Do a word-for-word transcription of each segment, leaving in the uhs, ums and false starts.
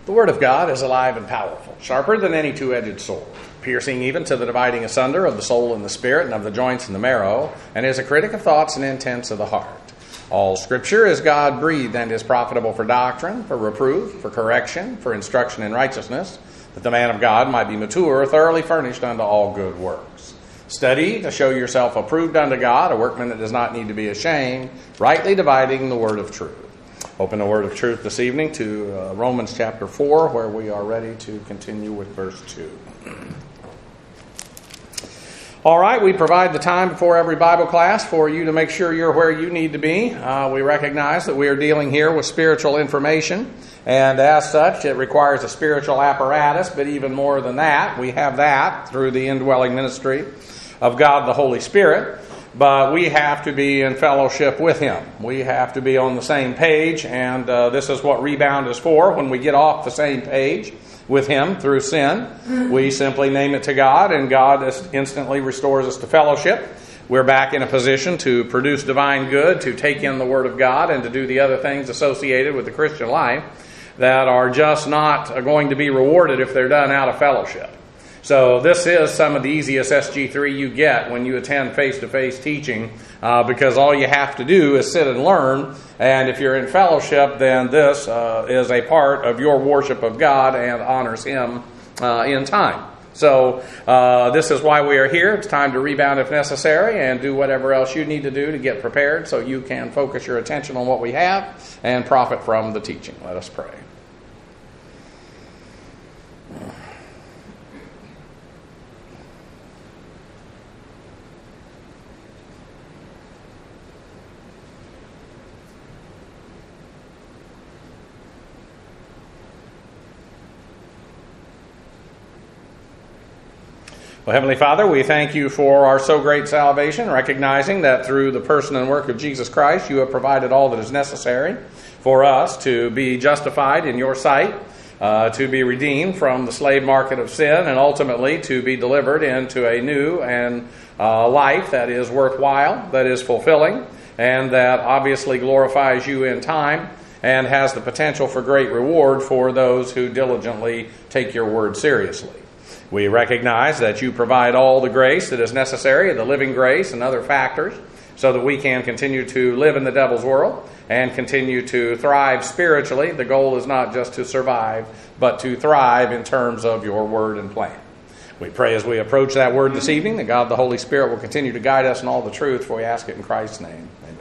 The Word of God is alive and powerful, sharper than any two-edged sword, piercing even to the dividing asunder of the soul and the spirit and of the joints and the marrow, and is a critic of thoughts and intents of the heart. All Scripture is God-breathed and is profitable for doctrine, for reproof, for correction, for instruction in righteousness, that the man of God might be mature, thoroughly furnished unto all good works. Study to show yourself approved unto God, a workman that does not need to be ashamed, rightly dividing the word of truth. Open the word of truth this evening to uh, Romans chapter four, where we are ready to continue with verse two. All right, we provide the time before every Bible class for you to make sure you're where you need to be. Uh, we recognize that we are dealing here with spiritual information, and as such, it requires a spiritual apparatus, but even more than that, we have that through the indwelling ministry of God the Holy Spirit. But we have to be in fellowship with Him. We have to be on the same page, and uh, this is what rebound is for. When we get off the same page with Him through sin, we simply name it to God, and God instantly restores us to fellowship. We're back in a position to produce divine good, to take in the Word of God, and to do the other things associated with the Christian life that are just not going to be rewarded if they're done out of fellowship. So this is some of the easiest S G three you get when you attend face-to-face teaching, uh, because all you have to do is sit and learn, and if you're in fellowship, then this uh, is a part of your worship of God and honors Him uh, in time. So uh, this is why we are here. It's time to rebound if necessary and do whatever else you need to do to get prepared so you can focus your attention on what we have and profit from the teaching. Let us pray. Well, Heavenly Father, we thank you for our so great salvation, recognizing that through the person and work of Jesus Christ, you have provided all that is necessary for us to be justified in your sight, uh, to be redeemed from the slave market of sin, and ultimately to be delivered into a new and uh, life that is worthwhile, that is fulfilling, and that obviously glorifies you in time and has the potential for great reward for those who diligently take your word seriously. We recognize that you provide all the grace that is necessary, the living grace and other factors, so that we can continue to live in the devil's world and continue to thrive spiritually. The goal is not just to survive, but to thrive in terms of your word and plan. We pray as we approach that word this evening that God the Holy Spirit will continue to guide us in all the truth, for we ask it in Christ's name. Amen.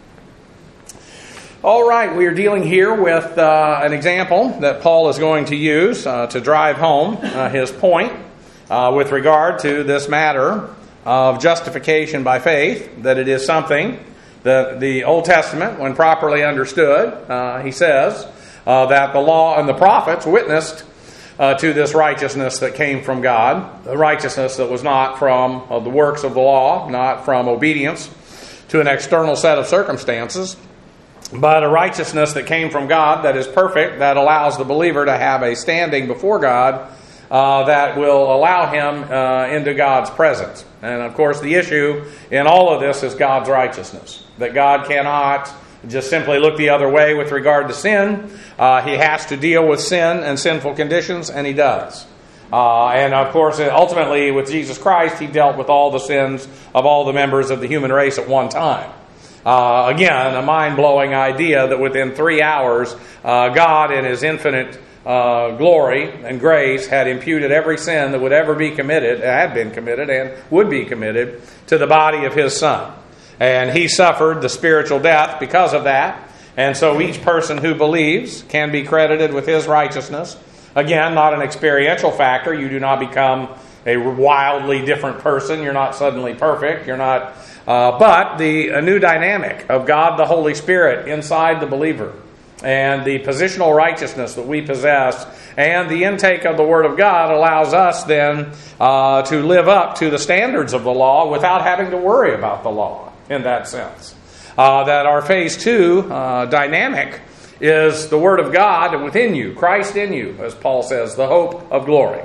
All right, we are dealing here with uh, an example that Paul is going to use uh, to drive home uh, his point uh, with regard to this matter of justification by faith, that it is something that the Old Testament, when properly understood, uh, he says uh, that the law and the prophets witnessed uh, to this righteousness that came from God, the righteousness that was not from uh, the works of the law, not from obedience to an external set of circumstances, but a righteousness that came from God that is perfect, that allows the believer to have a standing before God uh, that will allow him uh, into God's presence. And of course the issue in all of this is God's righteousness, that God cannot just simply look the other way with regard to sin. Uh, he has to deal with sin and sinful conditions, and He does. Uh, and of course, ultimately with Jesus Christ, He dealt with all the sins of all the members of the human race at one time. Uh, again, a mind-blowing idea that within three hours, uh, God in His infinite uh, glory and grace had imputed every sin that would ever be committed, had been committed, and would be committed to the body of His Son. And He suffered the spiritual death because of that. And so each person who believes can be credited with his righteousness. Again, not an experiential factor. You do not become a wildly different person. You're not suddenly perfect. You're not... Uh, but the a new dynamic of God the Holy Spirit inside the believer, and the positional righteousness that we possess, and the intake of the Word of God allows us then uh, to live up to the standards of the law without having to worry about the law in that sense. Uh, that our phase two uh, dynamic is the Word of God within you, Christ in you, as Paul says, the hope of glory.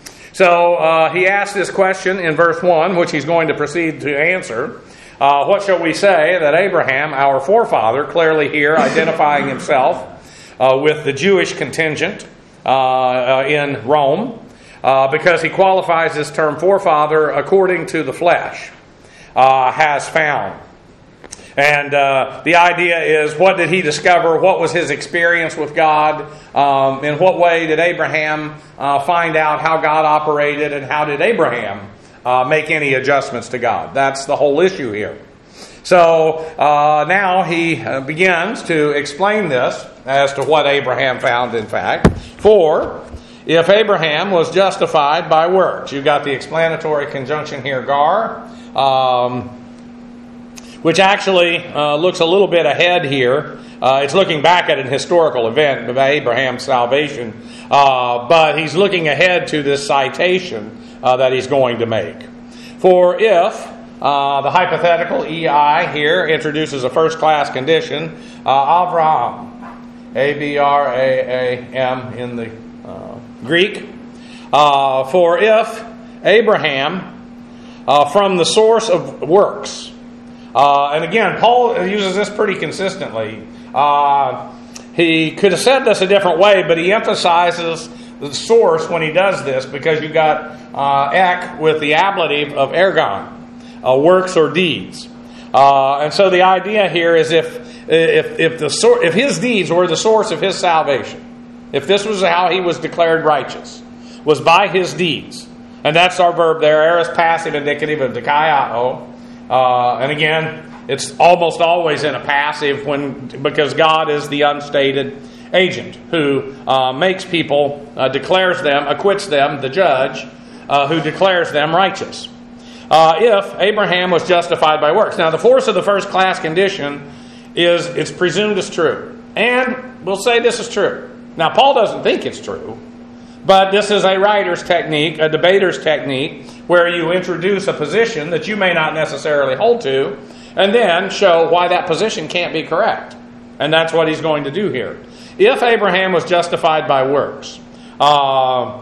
So uh, he asks this question in verse one, which he's going to proceed to answer. Uh, what shall we say that Abraham, our forefather, clearly here identifying himself uh, with the Jewish contingent, uh, uh, in Rome uh, because he qualifies this term forefather according to the flesh, uh, has found. And uh, the idea is, what did he discover? What was his experience with God? Um, in what way did Abraham uh, find out how God operated, and how did Abraham uh, make any adjustments to God? That's the whole issue here. So uh, now he uh, begins to explain this as to what Abraham found, in fact. For if Abraham was justified by works, you've got the explanatory conjunction here, gar, um, which actually uh, looks a little bit ahead here. Uh, it's looking back at an historical event of Abraham's salvation, uh, but he's looking ahead to this citation uh, that he's going to make. For if, uh, the hypothetical E I here introduces a first-class condition, uh, Avraham, A B R A A M in the uh, Greek. Uh, for if Abraham, uh, from the source of works, Uh, and again, Paul uses this pretty consistently. Uh, he could have said this a different way, but he emphasizes the source when he does this, because you got uh, ek with the ablative of ergon, uh, works or deeds. Uh, and so the idea here is if if if the sor- if his deeds were the source of his salvation, if this was how he was declared righteous, was by his deeds, and that's our verb there, aorist passive indicative of dikaiao. Uh, and again, it's almost always in a passive when because God is the unstated agent who uh, makes people, uh, declares them, acquits them, the judge, uh, who declares them righteous. Uh, if Abraham was justified by works. Now, the force of the first class condition is it's presumed as true. And we'll say this is true. Now, Paul doesn't think it's true, but this is a writer's technique, a debater's technique, where you introduce a position that you may not necessarily hold to, and then show why that position can't be correct. And that's what he's going to do here. If Abraham was justified by works, uh,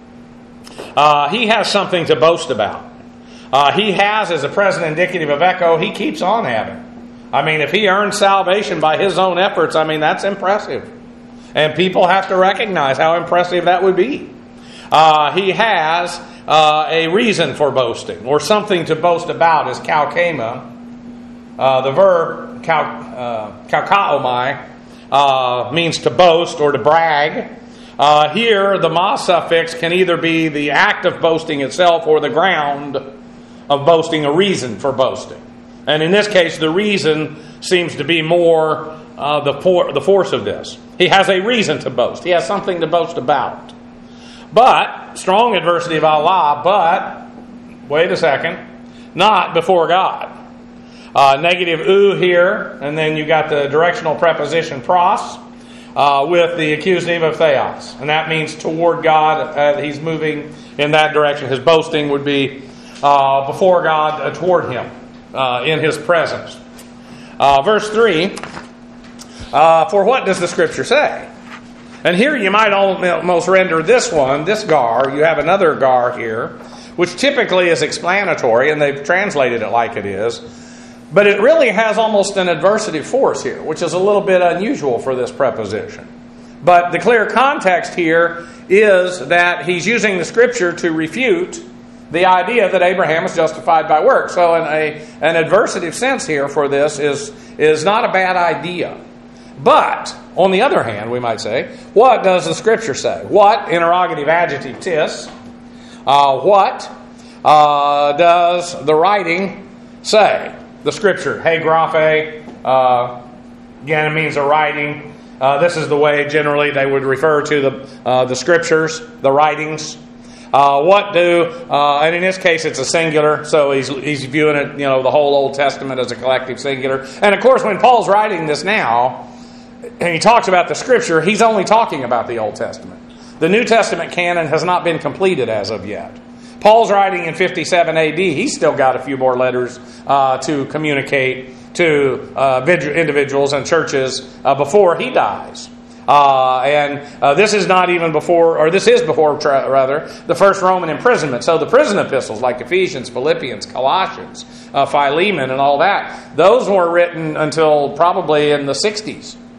uh, he has something to boast about. Uh, he has, as a present indicative of echo, he keeps on having. I mean, if he earned salvation by his own efforts, I mean, that's impressive. And people have to recognize how impressive that would be. Uh, he has uh, a reason for boasting, or something to boast about, is kaukema. Uh, the verb kau, uh, kaukaomai uh, means to boast or to brag. Uh, here, the ma suffix can either be the act of boasting itself or the ground of boasting, a reason for boasting. And in this case, the reason seems to be more uh, the, for, the force of this. He has a reason to boast. He has something to boast about. But, strong adversity of Allah, but, wait a second, not before God. Uh, negative u here, and then you got the directional preposition pros, uh, with the accusative of theos. And that means toward God, uh, he's moving in that direction. His boasting would be uh, before God, uh, toward him, uh, in his presence. Uh, verse three, uh, for what does the Scripture say? And here you might almost render this one, this gar, you have another gar here, which typically is explanatory, and they've translated it like it is. But it really has almost an adversative force here, which is a little bit unusual for this preposition. But the clear context here is that he's using the Scripture to refute the idea that Abraham was justified by works. So in a, an adversative sense here for this is, is not a bad idea. But, on the other hand, we might say, what does the Scripture say? What, interrogative adjective tis, uh, what uh, does the writing say? The Scripture, hey graphe, uh, again it means a writing. Uh, this is the way generally they would refer to the uh, the Scriptures, the writings. Uh, what do, uh, and in this case it's a singular, so he's he's viewing it, you know, the whole Old Testament as a collective singular. And of course when Paul's writing this now, and he talks about the Scripture, he's only talking about the Old Testament. The New Testament canon has not been completed as of yet. Paul's writing in fifty-seven A D. He's still got a few more letters uh, to communicate to uh, individuals and churches uh, before he dies. Uh, and uh, this is not even before, or this is before, tra- rather, the first Roman imprisonment. So the prison epistles like Ephesians, Philippians, Colossians, uh, Philemon, and all that, those weren't written until probably in the sixties.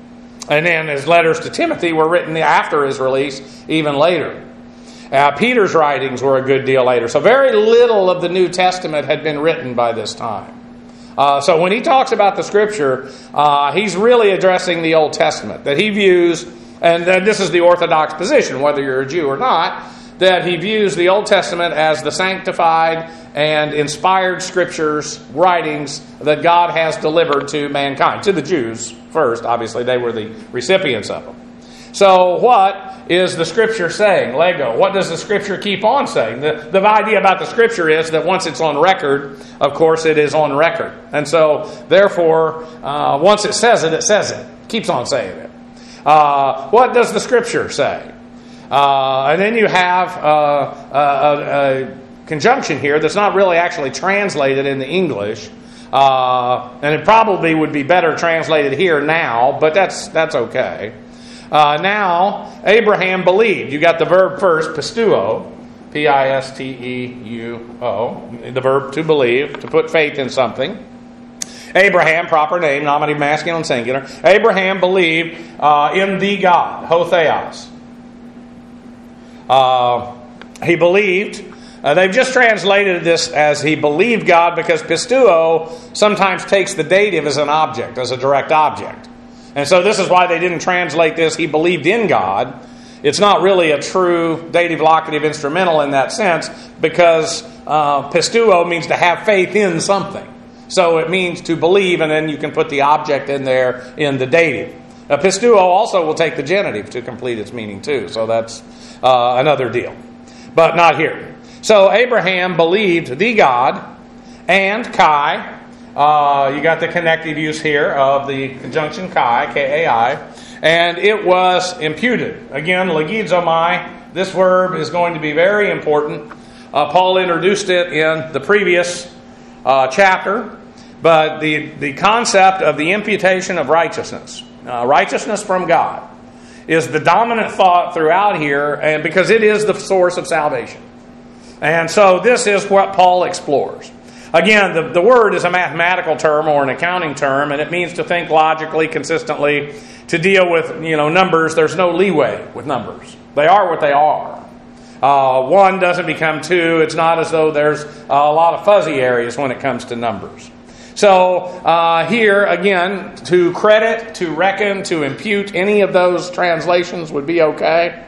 And then his letters to Timothy were written after his release, even later. Uh, Peter's writings were a good deal later. So very little of the New Testament had been written by this time. Uh, so when he talks about the Scripture, uh, he's really addressing the Old Testament, that he views, and uh, this is the Orthodox position, whether you're a Jew or not, that he views the Old Testament as the sanctified and inspired Scriptures, writings that God has delivered to mankind. To the Jews first, obviously, they were the recipients of them. So what is the Scripture saying? Lego. What does the Scripture keep on saying? The, the idea about the Scripture is that once it's on record, of course it is on record. And so, therefore, uh, once it says it, it says it. It keeps on saying it. Uh, what does the Scripture say? Uh, and then you have uh, a, a conjunction here that's not really actually translated into English. Uh, and it probably would be better translated here now, but that's that's okay. Uh, now, Abraham believed. You got the verb first, pistuo, P I S T E U O, the verb to believe, to put faith in something. Abraham, proper name, nominative masculine singular. Abraham believed uh, in the God, ho theos. Uh, he believed. Uh, they've just translated this as he believed God because pistuo sometimes takes the dative as an object, as a direct object. And so this is why they didn't translate this, he believed in God. It's not really a true dative locative instrumental in that sense because uh, pistuo means to have faith in something. So it means to believe, and then you can put the object in there in the dative. Uh, pistuo also will take the genitive to complete its meaning too. So that's uh, another deal. But not here. So Abraham believed the God and Kai. Uh, you got the connective use here of the conjunction Kai, K A I. And it was imputed. Again, legizomai. This verb is going to be very important. Uh, Paul introduced it in the previous uh, chapter. But the, the concept of the imputation of righteousness, uh, righteousness from God, is the dominant thought throughout here, and because it is the source of salvation. And so this is what Paul explores. Again, the, the word is a mathematical term or an accounting term, and it means to think logically, consistently, to deal with, you know, numbers. There's no leeway with numbers. They are what they are. Uh, one doesn't become two. It's not as though there's a lot of fuzzy areas when it comes to numbers. So uh, here, again, to credit, to reckon, to impute, any of those translations would be okay.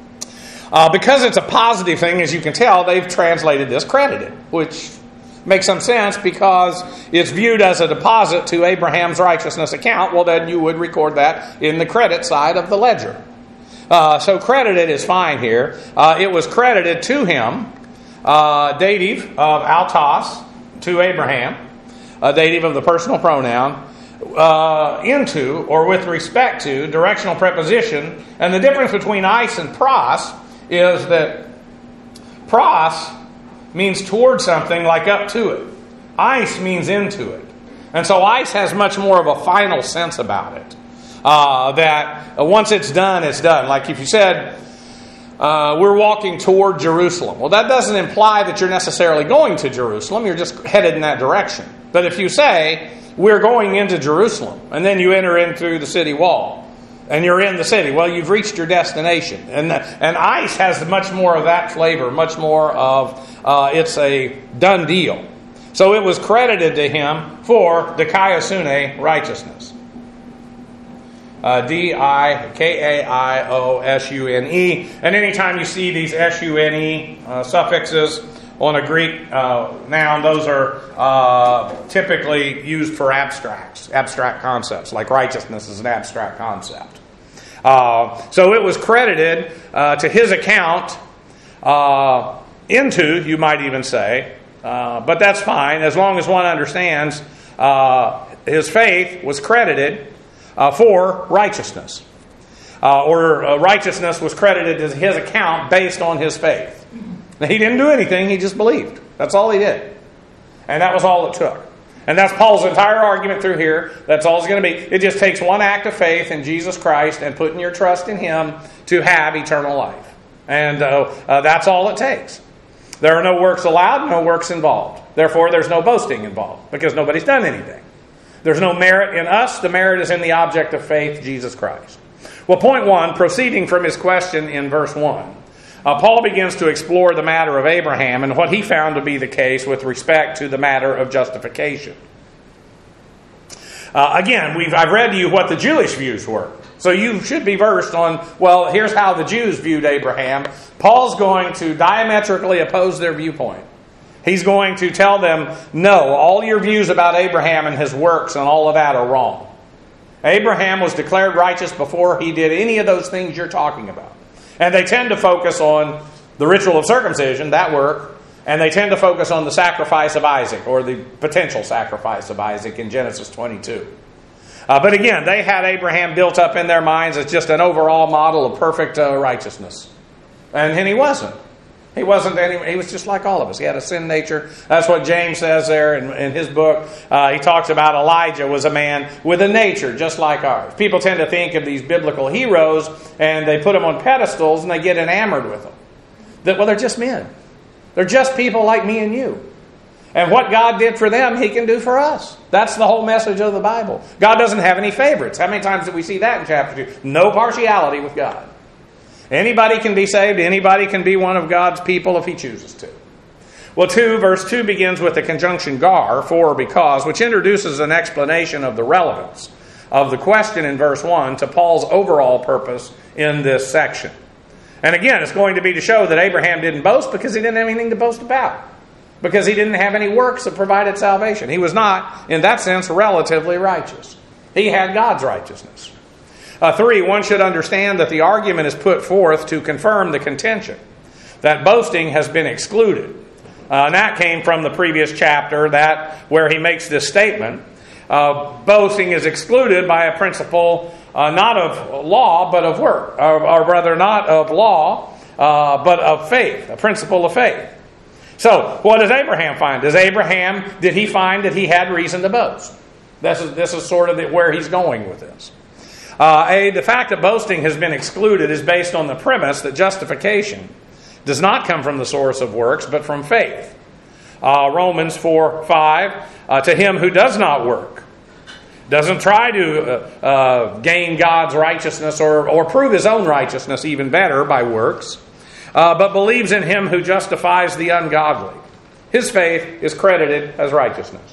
Uh, because it's a positive thing, as you can tell, they've translated this credited, which makes some sense because it's viewed as a deposit to Abraham's righteousness account. Well, then you would record that in the credit side of the ledger. Uh, so credited is fine here. Uh, it was credited to him, uh, dative of autos, to Abraham. A dative of the personal pronoun, uh, into or with respect to, directional preposition. And the difference between eis and pros is that pros means toward something, like up to it. Eis means into it. And so eis has much more of a final sense about it. Uh, that once it's done, it's done. Like if you said, uh, we're walking toward Jerusalem. Well, that doesn't imply that you're necessarily going to Jerusalem. You're just headed in that direction. But if you say, we're going into Jerusalem, and then you enter in through the city wall, and you're in the city, well, you've reached your destination. And the, and eis has much more of that flavor, much more of, uh, it's a done deal. So it was credited to him for dikaiosune righteousness. Uh, D I K A I O S U N E. And anytime you see these S U N E uh, suffixes on a Greek uh, noun, those are uh, typically used for abstracts, abstract concepts, like righteousness is an abstract concept. Uh, so it was credited uh, to his account, uh, into, you might even say, uh, but that's fine, as long as one understands uh, his faith was credited uh, for righteousness. Uh, or uh, righteousness was credited to his account based on his faith. Now, he didn't do anything, he just believed. That's all he did. And that was all it took. And that's Paul's entire argument through here. That's all it's going to be. It just takes one act of faith in Jesus Christ and putting your trust in Him to have eternal life. And uh, uh, that's all it takes. There are no works allowed, no works involved. Therefore, there's no boasting involved because nobody's done anything. There's no merit in us. The merit is in the object of faith, Jesus Christ. Well, point one, proceeding from his question in verse one, uh, Paul begins to explore the matter of Abraham and what he found to be the case with respect to the matter of justification. Uh, again, we've, I've read to you what the Jewish views were. So you should be versed on, well, here's how the Jews viewed Abraham. Paul's going to diametrically oppose their viewpoint. He's going to tell them, no, all your views about Abraham and his works and all of that are wrong. Abraham was declared righteous before he did any of those things you're talking about. And they tend to focus on the ritual of circumcision, that work, and they tend to focus on the sacrifice of Isaac, or the potential sacrifice of Isaac in Genesis twenty-two. Uh, but again, they had Abraham built up in their minds as just an overall model of perfect uh, righteousness. And, and he wasn't. He wasn't any, he was just like all of us. He had a sin nature. That's what James says there in, in his book. Uh, he talks about Elijah was a man with a nature just like ours. People tend to think of these biblical heroes and they put them on pedestals and they get enamored with them. That, well, they're just men. They're just people like me and you. And what God did for them, He can do for us. That's the whole message of the Bible. God doesn't have any favorites. How many times did we see that in chapter two? No partiality with God. Anybody can be saved. Anybody can be one of God's people if he chooses to. Well, two, verse two begins with the conjunction gar, for or because, which introduces an explanation of the relevance of the question in verse one to Paul's overall purpose in this section. And again, it's going to be to show that Abraham didn't boast because he didn't have anything to boast about. Because he didn't have any works that provided salvation. He was not, in that sense, relatively righteous. He had God's righteousness. Uh, three, one should understand that the argument is put forth to confirm the contention that boasting has been excluded. Uh, and that came from the previous chapter, that where he makes this statement. Uh, boasting is excluded by a principle uh, not of law, but of work. Or, or rather, not of law, uh, but of faith. A principle of faith. So, what does Abraham find? Does Abraham, did he find that he had reason to boast? This is, this is sort of the, where he's going with this. Uh, A, the fact that boasting has been excluded is based on the premise that justification does not come from the source of works, but from faith. Uh, Romans four five, uh, to him who does not work, doesn't try to uh, uh, gain God's righteousness or, or prove his own righteousness even better by works, uh, but believes in him who justifies the ungodly. His faith is credited as righteousness.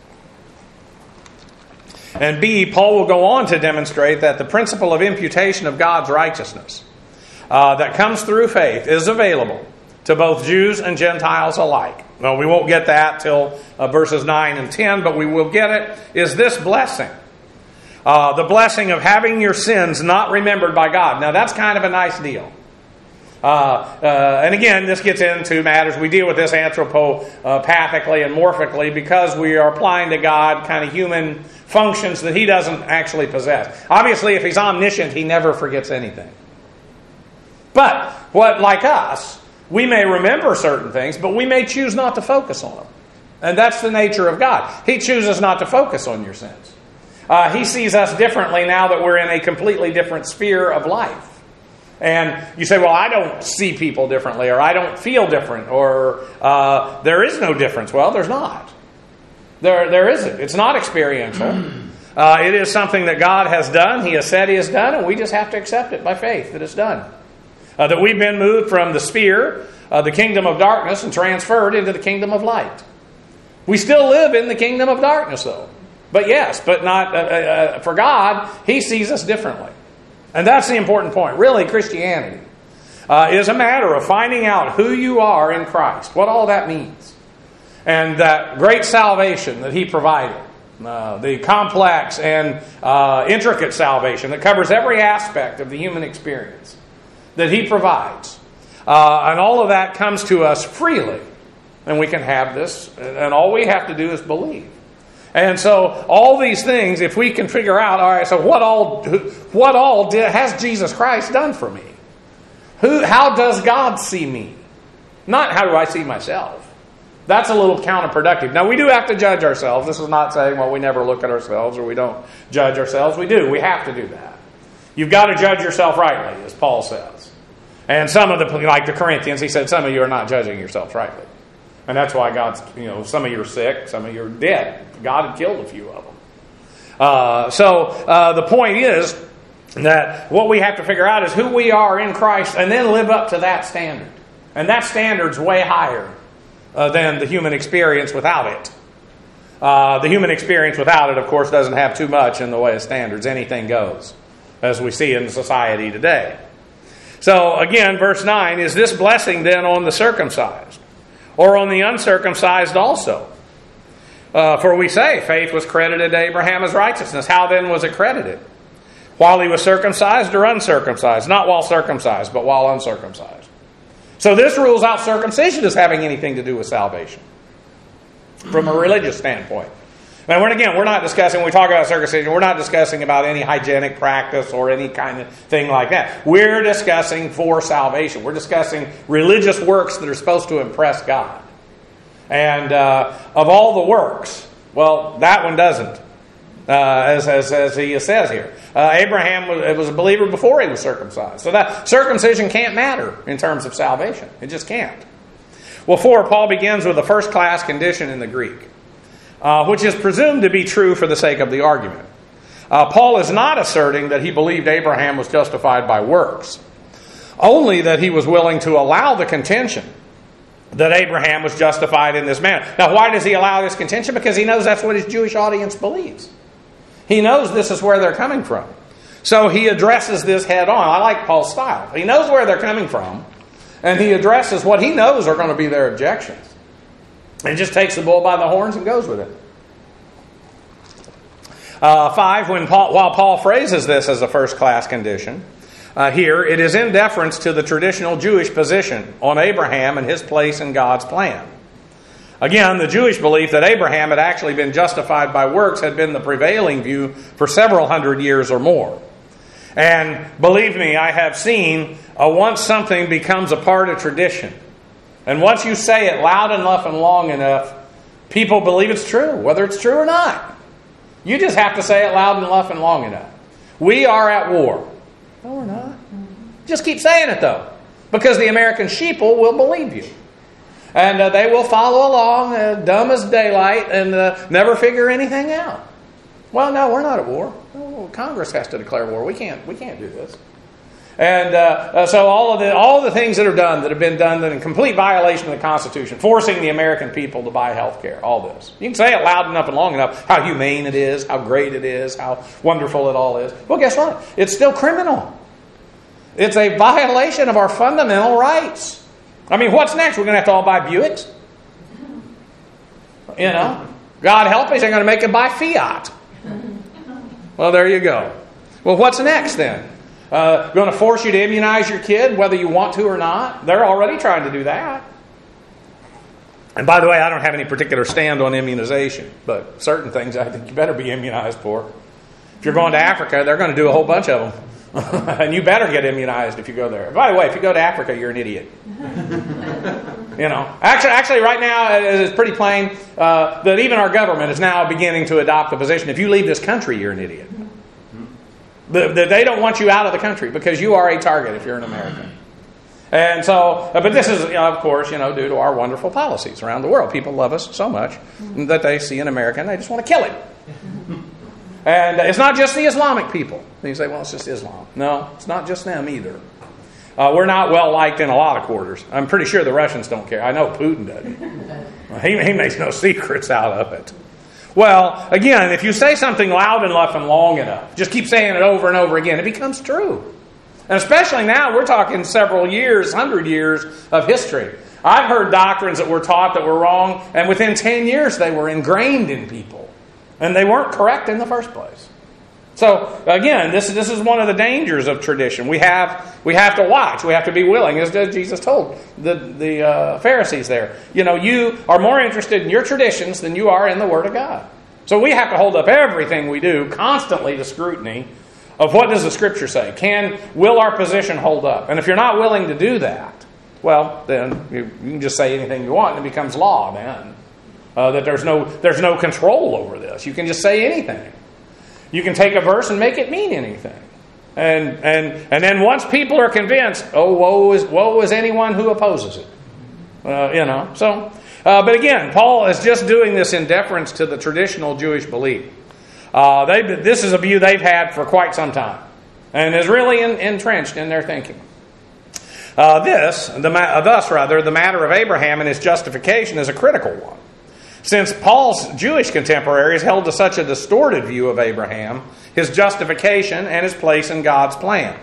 And B, Paul will go on to demonstrate that the principle of imputation of God's righteousness uh, that comes through faith is available to both Jews and Gentiles alike. Well, we won't get that till uh, verses nine and ten, but we will get it, is this blessing. Uh, the blessing of having your sins not remembered by God. Now, that's kind of a nice deal. Uh, uh, and again, this gets into matters. We deal with this anthropopathically and morphically because we are applying to God kind of human functions that He doesn't actually possess. Obviously, if He's omniscient, He never forgets anything. But, what like us, we may remember certain things, but we may choose not to focus on them. And that's the nature of God. He chooses not to focus on your sins. Uh, he sees us differently now that we're in a completely different sphere of life. And you say, well, I don't see people differently, or I don't feel different, or uh, there is no difference. Well, there's not. There, there isn't. It's not experiential. Uh, it is something that God has done. He has said He has done, and we just have to accept it by faith that it's done. Uh, that we've been moved from the sphere of the kingdom of darkness and transferred into the kingdom of light. We still live in the kingdom of darkness, though. But yes, but not uh, uh, for God, He sees us differently. And that's the important point. Really, Christianity uh, is a matter of finding out who you are in Christ, what all that means. And that great salvation that He provided, uh, the complex and uh, intricate salvation that covers every aspect of the human experience that He provides. Uh, and all of that comes to us freely. And we can have this, and all we have to do is believe. And so all these things, if we can figure out, all right, so what all what all did, has Jesus Christ done for me? Who? How does God see me? Not how do I see myself. That's a little counterproductive. Now, we do have to judge ourselves. This is not saying, well, we never look at ourselves or we don't judge ourselves. We do. We have to do that. You've got to judge yourself rightly, as Paul says. And some of the, like the Corinthians, he said, some of you are not judging yourselves rightly. And that's why God's, you know, some of you are sick, some of you are dead. God had killed a few of them. Uh, so uh, the point is that what we have to figure out is who we are in Christ and then live up to that standard. And that standard's way higher uh, than the human experience without it. Uh, the human experience without it, of course, doesn't have too much in the way of standards. Anything goes, as we see in society today. So again, verse nine, is this blessing then on the circumcised or on the uncircumcised also? Uh, for we say, faith was credited to Abraham as righteousness. How then was it credited? While he was circumcised or uncircumcised? Not while circumcised, but while uncircumcised. So this rules out circumcision as having anything to do with salvation from a religious standpoint. Now, we're, again, we're not discussing, when we talk about circumcision, we're not discussing about any hygienic practice or any kind of thing like that. We're discussing for salvation. We're discussing religious works that are supposed to impress God. And uh, of all the works, well, that one doesn't, uh, as, as, as he says here. Uh, Abraham was, was a believer before he was circumcised. So that circumcision can't matter in terms of salvation. It just can't. Well, four, Paul begins with a first-class condition in the Greek, uh, which is presumed to be true for the sake of the argument. Uh, Paul is not asserting that he believed Abraham was justified by works, only that he was willing to allow the contention that Abraham was justified in this manner. Now, why does he allow this contention? Because he knows that's what his Jewish audience believes. He knows this is where they're coming from. So he addresses this head on. I like Paul's style. He knows where they're coming from, and he addresses what he knows are going to be their objections. And just takes the bull by the horns and goes with it. Uh, five, when Paul, while Paul phrases this as a first-class condition, uh, here it is in deference to the traditional Jewish position on Abraham and his place in God's plan. Again, the Jewish belief that Abraham had actually been justified by works had been the prevailing view for several hundred years or more. And believe me, I have seen uh, once something becomes a part of tradition, and once you say it loud enough and long enough, people believe it's true, whether it's true or not. You just have to say it loud enough and long enough. We are at war. No, we're not. Just keep saying it, though, because the American sheeple will believe you. And uh, they will follow along, uh, dumb as daylight, and uh, never figure anything out. Well, no, we're not at war. Oh, Congress has to declare war. We can't. We can't do this. And uh, uh, so all of the all the things that are done that have been done that in complete violation of the Constitution, forcing the American people to buy health care, all this. You can say it loud enough and long enough how humane it is, how great it is, how wonderful it all is. Well, guess what? It's still criminal. It's a violation of our fundamental rights. I mean, what's next? We're going to have to all buy Buicks? You know? God help us, they're going to make it buy Fiat. Well, there you go. Well, what's next then? Uh, going to force you to immunize your kid whether you want to or not? They're already trying to do that. And by the way, I don't have any particular stand on immunization, but certain things I think you better be immunized for. If you're going to Africa, they're going to do a whole bunch of them. And you better get immunized if you go there. By the way, if you go to Africa, you're an idiot. You know, actually, actually, right now it's pretty plain uh, that even our government is now beginning to adopt the position: if you leave this country, you're an idiot. The, the, they don't want you out of the country because you are a target if you're an American. And so, but this is, you know, of course, you know, due to our wonderful policies around the world. People love us so much that they see an American, they just want to kill him. And it's not just the Islamic people. And you say, well, it's just Islam. No, it's not just them either. Uh, we're not well liked in a lot of quarters. I'm pretty sure the Russians don't care. I know Putin doesn't. He, he makes no secrets out of it. Well, again, if you say something loud enough and long enough, just keep saying it over and over again, it becomes true. And especially now, we're talking several years, hundred years of history. I've heard doctrines that were taught that were wrong, and within ten years they were ingrained in people. And they weren't correct in the first place. So, again, this, this is one of the dangers of tradition. We have we have to watch. We have to be willing, as Jesus told the, the uh, Pharisees there. You know, you are more interested in your traditions than you are in the Word of God. So we have to hold up everything we do constantly to scrutiny of what does the Scripture say. Can, will our position hold up? And if you're not willing to do that, well, then you, you can just say anything you want and it becomes law then. Uh, that there's no there's no control over this. You can just say anything. You can take a verse and make it mean anything. And and and then once people are convinced, oh, woe is woe is anyone who opposes it. Uh, you know. So, uh, but again, Paul is just doing this in deference to the traditional Jewish belief. Uh, they, this is a view they've had for quite some time and is really in, entrenched in their thinking. Uh, this, the, uh, thus rather, the matter of Abraham and his justification is a critical one, since Paul's Jewish contemporaries held to such a distorted view of Abraham, his justification, and his place in God's plan.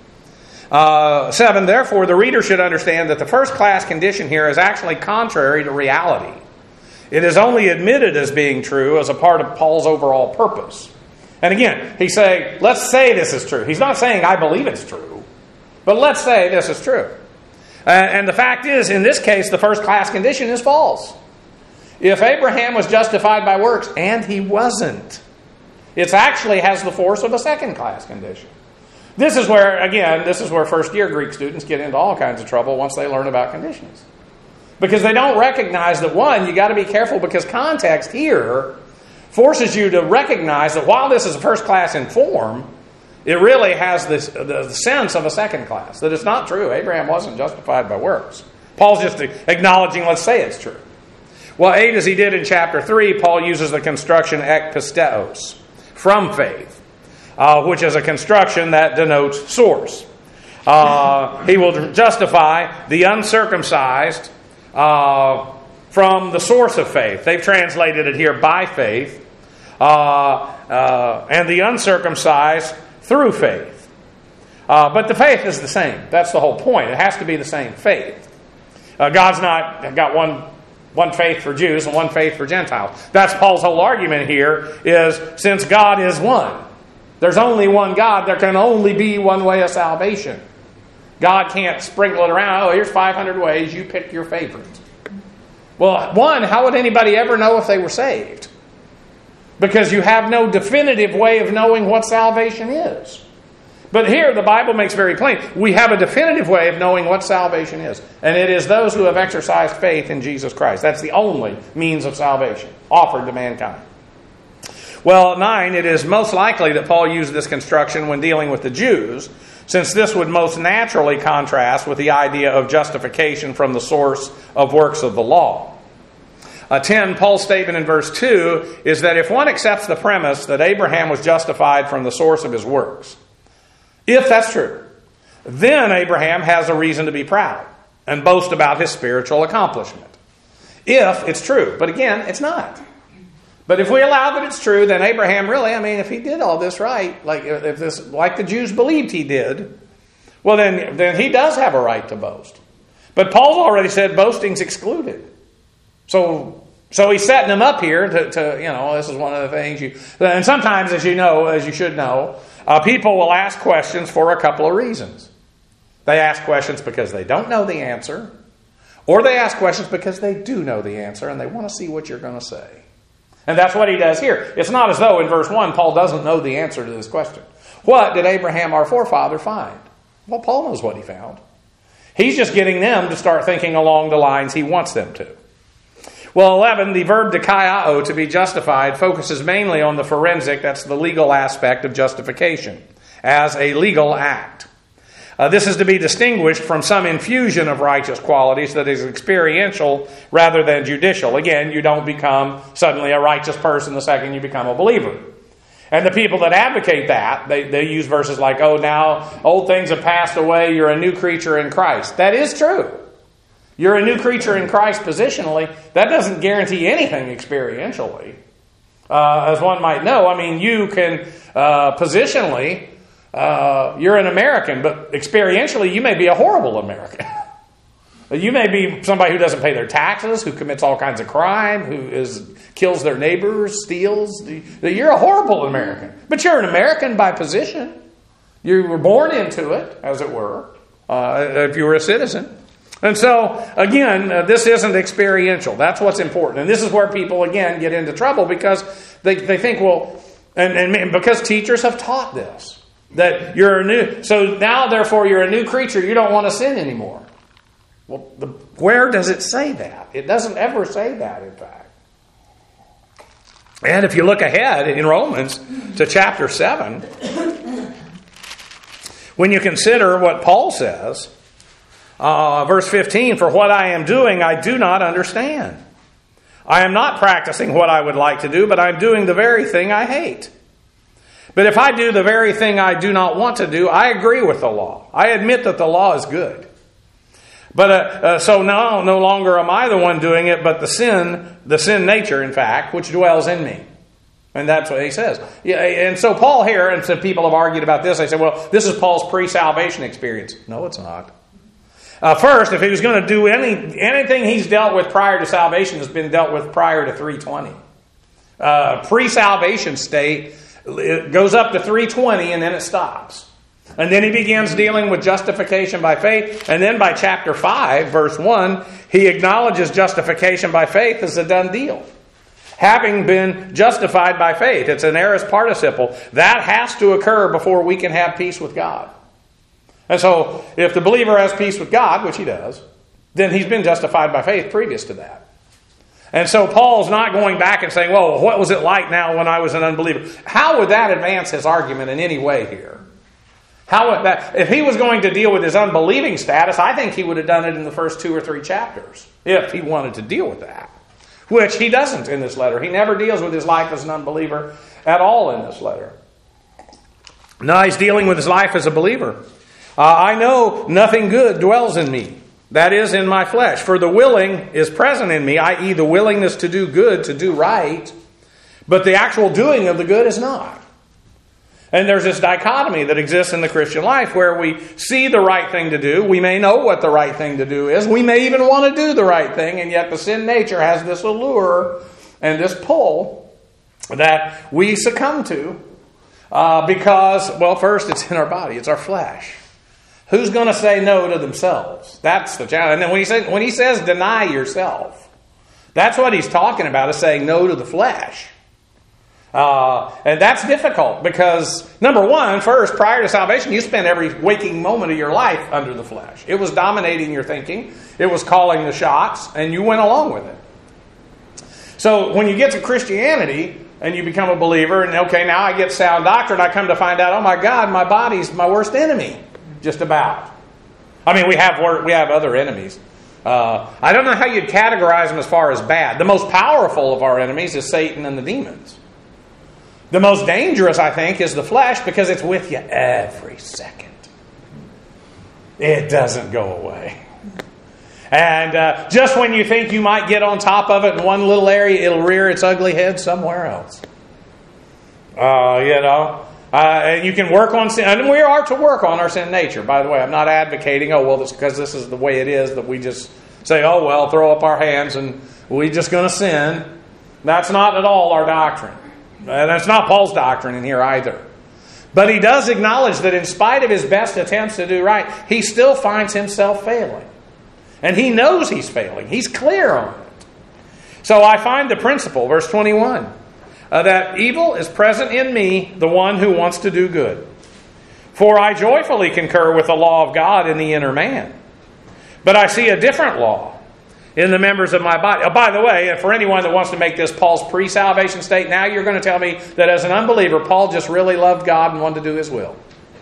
Uh, seven, therefore, the reader should understand that the first-class condition here is actually contrary to reality. It is only admitted as being true as a part of Paul's overall purpose. And again, he's saying, let's say this is true. He's not saying, I believe it's true. But let's say this is true. Uh, and the fact is, in this case, the first-class condition is false. If Abraham was justified by works, and he wasn't, it actually has the force of a second-class condition. This is where, again, this is where first-year Greek students get into all kinds of trouble once they learn about conditions. Because they don't recognize that, one, you got to be careful because context here forces you to recognize that while this is a first class in form, it really has this, the sense of a second class. That it's not true. Abraham wasn't justified by works. Paul's just acknowledging, let's say it's true. Well, eight, as he did in chapter three, Paul uses the construction ek pisteos, from faith, uh, which is a construction that denotes source. Uh, he will justify the uncircumcised Uh, from the source of faith. They've translated it here by faith. Uh, uh, and the uncircumcised through faith. Uh, but the faith is the same. That's the whole point. It has to be the same faith. Uh, God's not got one, one faith for Jews and one faith for Gentiles. That's Paul's whole argument here is since God is one, there's only one God, there can only be one way of salvation. God can't sprinkle it around. Oh, here's five hundred ways. You pick your favorite. Well, one, how would anybody ever know if they were saved? Because you have no definitive way of knowing what salvation is. But here, the Bible makes very plain. We have a definitive way of knowing what salvation is. And it is those who have exercised faith in Jesus Christ. That's the only means of salvation offered to mankind. Well, nine, it is most likely that Paul used this construction when dealing with the Jews, since this would most naturally contrast with the idea of justification from the source of works of the law. Uh, ten, Paul's statement in verse two is that if one accepts the premise that Abraham was justified from the source of his works, if that's true, then Abraham has a reason to be proud and boast about his spiritual accomplishment. If it's true. But again, it's not. But if we allow that it's true, then Abraham really, I mean, if he did all this right, like if this, like the Jews believed he did, well then, then he does have a right to boast. But Paul's already said boasting's excluded. So, so he's setting them up here to, to, you know, this is one of the things you, and sometimes, as you know, as you should know, uh, people will ask questions for a couple of reasons. They ask questions because they don't know the answer, or they ask questions because they do know the answer and they want to see what you're going to say. And that's what he does here. It's not as though in verse one, Paul doesn't know the answer to this question. What did Abraham, our forefather, find? Well, Paul knows what he found. He's just getting them to start thinking along the lines he wants them to. Well, eleven, the verb dikaiao, to be justified, focuses mainly on the forensic, that's the legal aspect of justification, as a legal act. Uh, this is to be distinguished from some infusion of righteous qualities that is experiential rather than judicial. Again, you don't become suddenly a righteous person the second you become a believer. And the people that advocate that, they, they use verses like, oh, now old things have passed away, you're a new creature in Christ. That is true. You're a new creature in Christ positionally. That doesn't guarantee anything experientially. Uh, as one might know, I mean, you can uh, positionally... Uh, you're an American, but experientially you may be a horrible American. You may be somebody who doesn't pay their taxes, who commits all kinds of crime, who is kills their neighbors, steals. You're a horrible American. But you're an American by position. You were born into it, as it were, uh, if you were a citizen. And so, again, uh, this isn't experiential. That's what's important. And this is where people, again, get into trouble because they, they think, well, and, and because teachers have taught this. That you're a new, so now therefore you're a new creature. You don't want to sin anymore. Well, the, where does it say that? It doesn't ever say that, in fact. And if you look ahead in Romans to chapter seven, when you consider what Paul says, uh, verse fifteen, for what I am doing, I do not understand. I am not practicing what I would like to do, but I'm doing the very thing I hate. But if I do the very thing I do not want to do, I agree with the law. I admit that the law is good. But uh, uh, so now no longer am I the one doing it, but the sin, the sin nature, in fact, which dwells in me. And that's what he says. Yeah, and so Paul here, and some people have argued about this. They say, well, this is Paul's pre-salvation experience. No, it's not. Uh, first, if he was going to do any anything he's dealt with prior to salvation has been dealt with prior to three twenty. Uh, pre-salvation state, it goes up to three twenty and then it stops. And then he begins dealing with justification by faith. And then by chapter five, verse one, he acknowledges justification by faith as a done deal. Having been justified by faith. It's an aorist participle. That has to occur before we can have peace with God. And so, if the believer has peace with God, which he does, then he's been justified by faith previous to that. And so Paul's not going back and saying, well, what was it like now when I was an unbeliever? How would that advance his argument in any way here? How would that, if he was going to deal with his unbelieving status, I think he would have done it in the first two or three chapters, if he wanted to deal with that. Which he doesn't in this letter. He never deals with his life as an unbeliever at all in this letter. Now he's dealing with his life as a believer. Uh, I know nothing good dwells in me, that is, in my flesh. For the willing is present in me, that is the willingness to do good, to do right, but the actual doing of the good is not. And there's this dichotomy that exists in the Christian life where we see the right thing to do. We may know what the right thing to do is. We may even want to do the right thing. And yet the sin nature has this allure and this pull that we succumb to uh, because, well, first it's in our body. It's our flesh. Who's going to say no to themselves? That's the challenge. And then when he says, when he says deny yourself, that's what he's talking about, is saying no to the flesh. Uh, and that's difficult because, number one, first, prior to salvation, you spent every waking moment of your life under the flesh. It was dominating your thinking. It was calling the shots, and you went along with it. So when you get to Christianity and you become a believer, and okay, now I get sound doctrine, I come to find out, oh my God, my body's my worst enemy, just about. I mean, we have we have other enemies. Uh, I don't know how you'd categorize them as far as bad. The most powerful of our enemies is Satan and the demons. The most dangerous, I think, is the flesh because it's with you every second. It doesn't go away. And uh, just when you think you might get on top of it in one little area, it'll rear its ugly head somewhere else. Uh, you know, uh, and you can work on sin. And we are to work on our sin nature, by the way. I'm not advocating, oh, well, it's because this is the way it is that we just say, oh, well, throw up our hands and we're just going to sin. That's not at all our doctrine. And that's not Paul's doctrine in here either. But he does acknowledge that in spite of his best attempts to do right, he still finds himself failing. And he knows he's failing. He's clear on it. So I find the principle, verse twenty-one, uh, that evil is present in me, the one who wants to do good. For I joyfully concur with the law of God in the inner man. But I see a different law in the members of my body. Oh, by the way, for anyone that wants to make this Paul's pre-salvation state, now you're going to tell me that as an unbeliever, Paul just really loved God and wanted to do his will.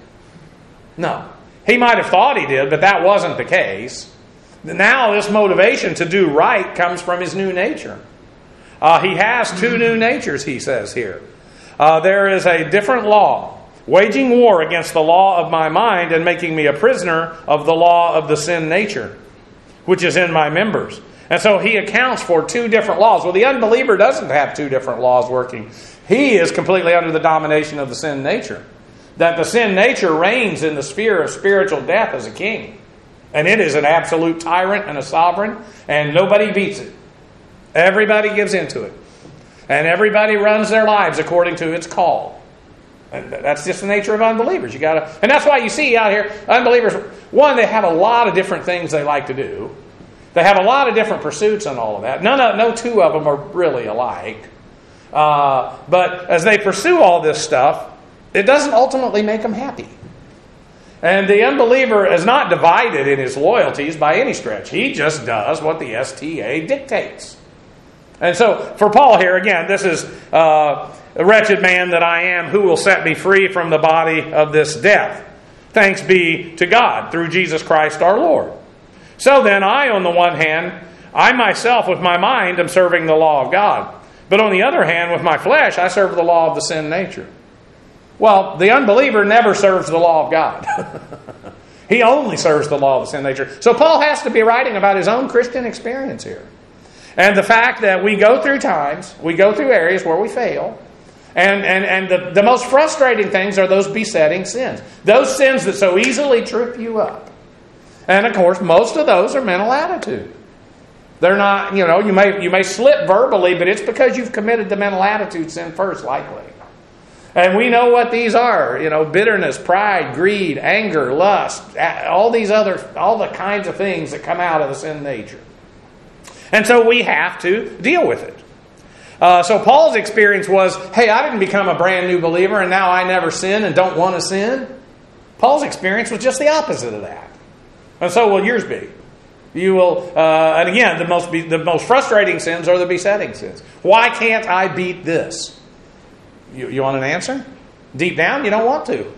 No. He might have thought he did, but that wasn't the case. Now this motivation to do right comes from his new nature. Uh, he has two new natures, he says here. Uh, there is a different law, waging war against the law of my mind and making me a prisoner of the law of the sin nature, which is in my members. And so he accounts for two different laws. Well, the unbeliever doesn't have two different laws working. He is completely under the domination of the sin nature. That the sin nature reigns in the sphere of spiritual death as a king. And it is an absolute tyrant and a sovereign, and nobody beats it. Everybody gives into it. And everybody runs their lives according to its call. And that's just the nature of unbelievers. You gotta, and that's why you see out here, unbelievers, one, they have a lot of different things they like to do. They have a lot of different pursuits and all of that. None of, no two of them are really alike. Uh, but as they pursue all this stuff, it doesn't ultimately make them happy. And the unbeliever is not divided in his loyalties by any stretch. He just does what the S T A dictates. And so, for Paul here, again, this is uh, a wretched man that I am, who will set me free from the body of this death. Thanks be to God through Jesus Christ our Lord. So then, I, on the one hand, I myself with my mind am serving the law of God. But on the other hand, with my flesh, I serve the law of the sin nature. Well, the unbeliever never serves the law of God. He only serves the law of the sin nature. So Paul has to be writing about his own Christian experience here. And the fact that we go through times, we go through areas where we fail. And, and, and the, the most frustrating things are those besetting sins. Those sins that so easily trip you up. And of course, most of those are mental attitude. They're not, you know, you may, you may slip verbally, but it's because you've committed the mental attitude sin first, likely. And we know what these are, you know, bitterness, pride, greed, anger, lust, all these other, all the kinds of things that come out of the sin nature. And so we have to deal with it. Uh, so Paul's experience was, hey, I didn't become a brand new believer and now I never sin and don't want to sin. Paul's experience was just the opposite of that. And so will yours be. You will, uh, and again, the most be, the most frustrating sins are the besetting sins. Why can't I beat this? You, you want an answer? Deep down, you don't want to.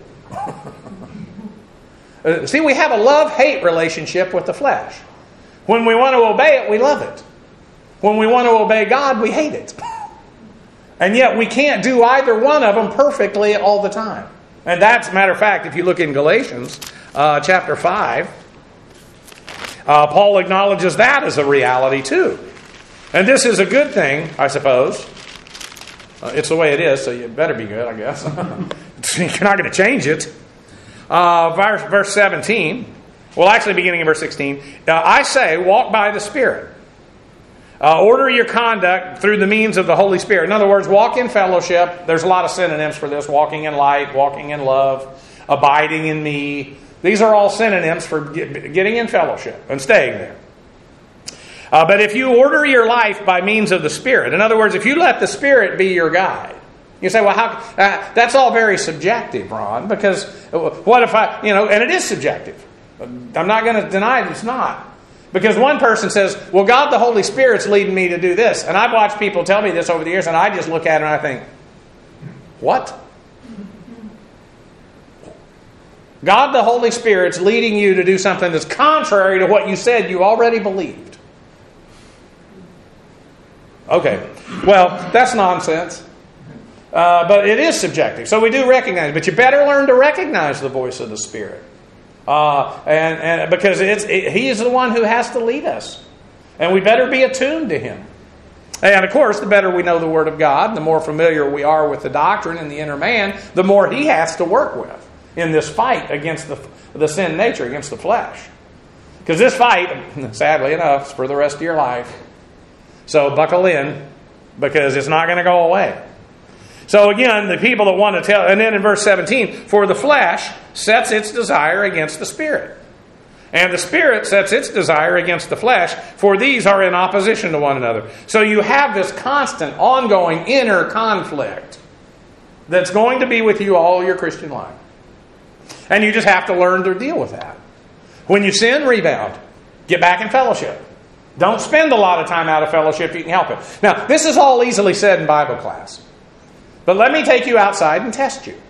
uh, see, we have a love-hate relationship with the flesh. When we want to obey it, we love it. When we want to obey God, we hate it. And yet we can't do either one of them perfectly all the time. And that's, matter of fact, if you look in Galatians uh, chapter five, uh, Paul acknowledges that as a reality too. And this is a good thing, I suppose. Uh, it's the way it is, so you better be good, I guess. You're not going to change it. Uh, verse, verse seventeen. Well, actually, beginning in verse sixteen. Uh, I say, walk by the Spirit. Uh, order your conduct through the means of the Holy Spirit. In other words, walk in fellowship. There's a lot of synonyms for this. Walking in light, walking in love, abiding in me. These are all synonyms for get, getting in fellowship and staying there. Uh, but if you order your life by means of the Spirit, in other words, if you let the Spirit be your guide, you say, well, how? Uh, that's all very subjective, Ron, because what if I, you know, and it is subjective. I'm not going to deny it, it's not. Because one person says, well, God the Holy Spirit's leading me to do this. And I've watched people tell me this over the years, and I just look at it and I think, what? God the Holy Spirit's leading you to do something that's contrary to what you said you already believed. Okay, well, that's nonsense. Uh, but it is subjective. So we do recognize it. But you better learn to recognize the voice of the Spirit. Uh, and, and because it's it, He is the one who has to lead us. And we better be attuned to Him. And of course, the better we know the Word of God, the more familiar we are with the doctrine and the inner man, the more He has to work with in this fight against the, the sin nature, against the flesh. Because this fight, sadly enough, is for the rest of your life. So buckle in, because it's not going to go away. So again, the people that want to tell, and then in verse seventeen, for the flesh sets its desire against the Spirit. And the Spirit sets its desire against the flesh, for these are in opposition to one another. So you have this constant, ongoing inner conflict that's going to be with you all your Christian life. And you just have to learn to deal with that. When you sin, rebound. Get back in fellowship. Don't spend a lot of time out of fellowship if you can help it. Now, this is all easily said in Bible class. But let me take you outside and test you.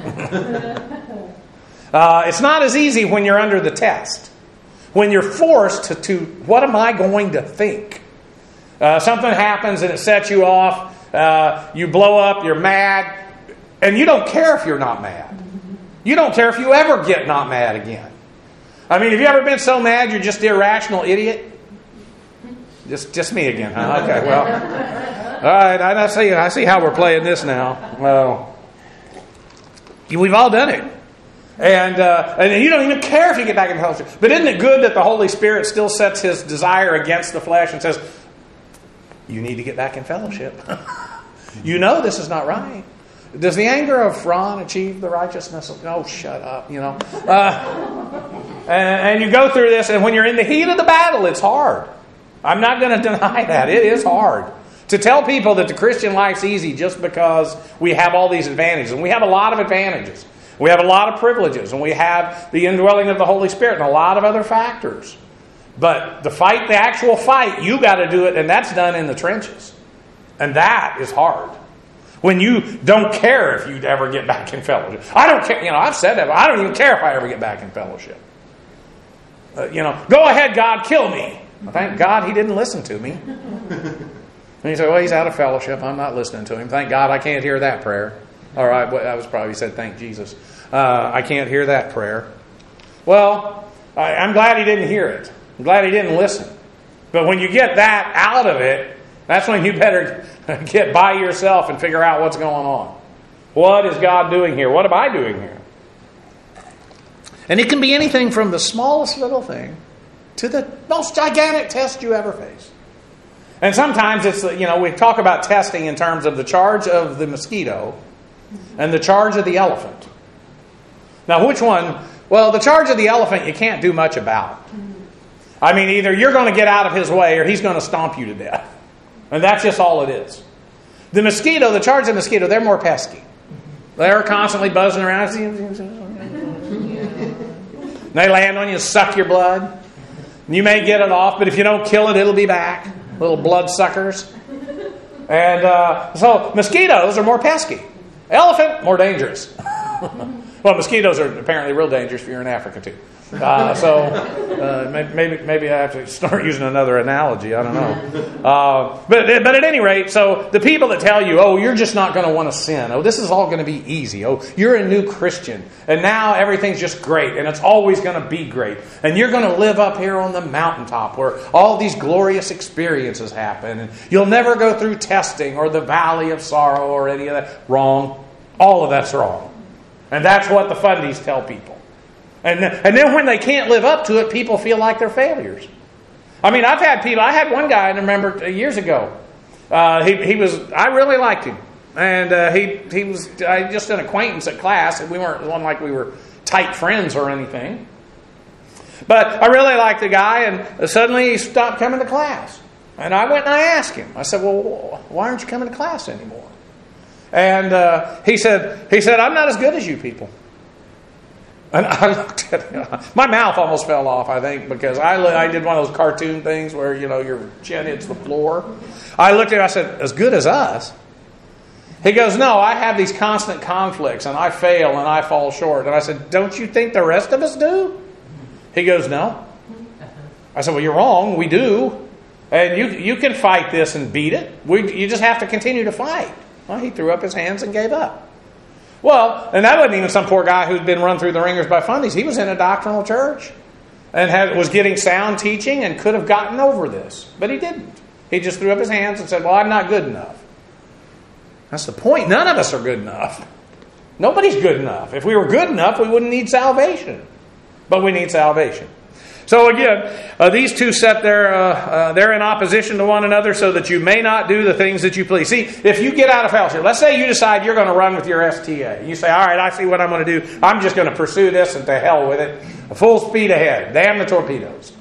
uh, it's not as easy when you're under the test. When you're forced to, to what am I going to think? Uh, something happens and it sets you off. Uh, you blow up, you're mad. And you don't care if you're not mad. You don't care if you ever get not mad again. I mean, have you ever been so mad you're just an irrational idiot? Just just me again, huh? Okay, well. All right, I see, I see how we're playing this now. Well, we've all done it. And, uh, and you don't even care if you get back in fellowship. But isn't it good that the Holy Spirit still sets His desire against the flesh and says, you need to get back in fellowship. You know this is not right. Does the anger of Ron achieve the righteousness of... Oh, shut up, you know. Uh, and, and you go through this, and when you're in the heat of the battle, it's hard. I'm not going to deny that. It is hard. To tell people that the Christian life's easy just because we have all these advantages. And we have a lot of advantages. We have a lot of privileges. And we have the indwelling of the Holy Spirit and a lot of other factors. But the fight, the actual fight, you got to do it, and that's done in the trenches. And that is hard. When you don't care if you'd ever get back in fellowship. I don't care. You know, I've said that. But I don't even care if I ever get back in fellowship. Uh, you know, go ahead, God, kill me. Well, thank God He didn't listen to me. And you say, well, he's out of fellowship. I'm not listening to him. Thank God I can't hear that prayer. All right, well, I was probably said, thank Jesus. Uh, I can't hear that prayer. Well, I, I'm glad he didn't hear it. I'm glad he didn't listen. But when you get that out of it, that's when you better get by yourself and figure out what's going on. What is God doing here? What am I doing here? And it can be anything from the smallest little thing to the most gigantic test you ever face. And sometimes it's, you know, we talk about testing in terms of the charge of the mosquito and the charge of the elephant. Now, which one? Well, the charge of the elephant you can't do much about. I mean, either you're going to get out of his way or he's going to stomp you to death. And that's just all it is. The mosquito, the charge of the mosquito, they're more pesky. They're constantly buzzing around. They land on you, suck your blood. You may get it off, but if you don't kill it, it'll be back. Little blood suckers. And uh, so mosquitoes are more pesky. Elephant, more dangerous. Well, mosquitoes are apparently real dangerous if you're in Africa too. Uh, so uh, maybe maybe I have to start using another analogy. I don't know. Uh, but but at any rate, so the people that tell you, oh, you're just not going to want to sin. Oh, this is all going to be easy. Oh, you're a new Christian. And now everything's just great. And it's always going to be great. And you're going to live up here on the mountaintop where all these glorious experiences happen. And you'll never go through testing or the valley of sorrow or any of that. Wrong. All of that's wrong. And that's what the fundies tell people. And then, and then when they can't live up to it, people feel like they're failures. I mean, I've had people, I had one guy, I remember years ago, uh, he, he was, I really liked him. And uh, he he was I just an acquaintance at class, and we weren't one like we were tight friends or anything. But I really liked the guy, and suddenly he stopped coming to class. And I went and I asked him, I said, well, why aren't you coming to class anymore? And uh, he said, he said, I'm not as good as you people. And I looked at him. My mouth almost fell off, I think, because I, I did one of those cartoon things where, you know, your chin hits the floor. I looked at him, I said, as good as us? He goes, no, I have these constant conflicts, and I fail, and I fall short. And I said, don't you think the rest of us do? He goes, no. I said, well, you're wrong. We do. And you you can fight this and beat it. We, you just have to continue to fight. Well, he threw up his hands and gave up. Well, and that wasn't even some poor guy who'd been run through the ringers by fundies. He was in a doctrinal church and had, was getting sound teaching and could have gotten over this. But he didn't. He just threw up his hands and said, well, I'm not good enough. That's the point. None of us are good enough. Nobody's good enough. If we were good enough, we wouldn't need salvation. But we need salvation. So again, uh, these two set there, uh, uh, they're in opposition to one another so that you may not do the things that you please. See, if you get out of fellowship, let's say you decide you're going to run with your S T A. You say, all right, I see what I'm going to do. I'm just going to pursue this and to hell with it. Full speed ahead. Damn the torpedoes.